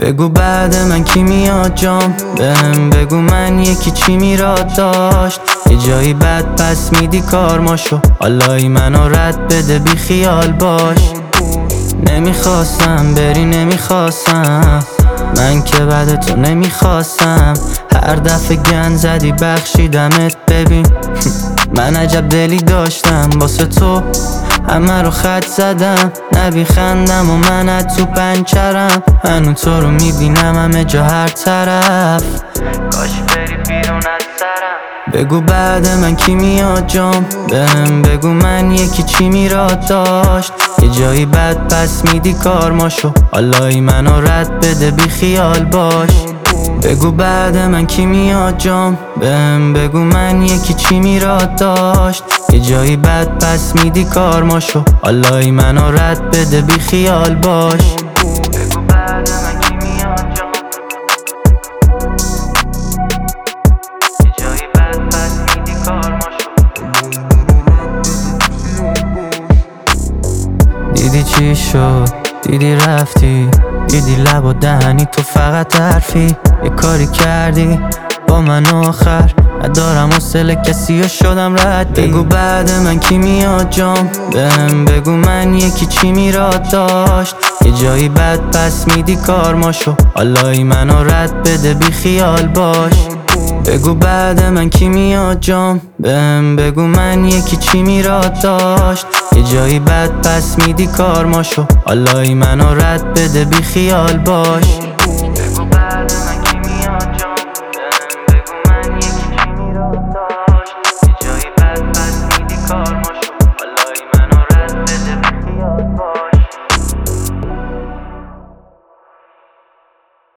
بگو بعد من کی میاد جام، بهم بگو من یکی چی میراد داشت. یه جایی بد پس میدی کارماشو، حالای منو رد بده بی خیال باش. نمیخواستم بری نمیخواستم، من که بعد تو نمیخواستم. هر دفعه گند زدی بخشیدمت ببین. من عجب دلی داشتم واسه تو، همه رو خط زدم نبی خندم و من تو پنچرم. هنو تو رو میبینم همه جا هر طرف، کاش بری بیرون از سرم. بگو بعد من کی میاد جام، بهم بگو من یکی چی میراد داشت. یه جایی بد پس میدی کارماشو، حالای منو رد بده بی خیال باش. بگو بعد من کی میاد جام، بهم بگو من یکی چی میراد داشت. یه جایی بد پس میدی کارماشو، حالای منو رد بده بی خیال باش. بگو بعد من کی میاد جام، یه جایی بد پس میدی کارماشو. دیدی چی شد، دیدی رفتی، دیدی لب و دهنی تو فقط حرفی. یه کاری کردی با من آخر، ندارم حوصله کسی و شدم ردی. بگو بعد من کی میاد جام، بهم بگو من یکی چی میراد داشت. یه جایی بد پس میدی کارماشو، حالای منو رد بده بی خیال باش. بگو بعد من کی میاد جام، بهم بگو من یکی چی میراد داشت. یه جایی بد پس میدی کارماشو، حالای منو رد بده بی خیال باش.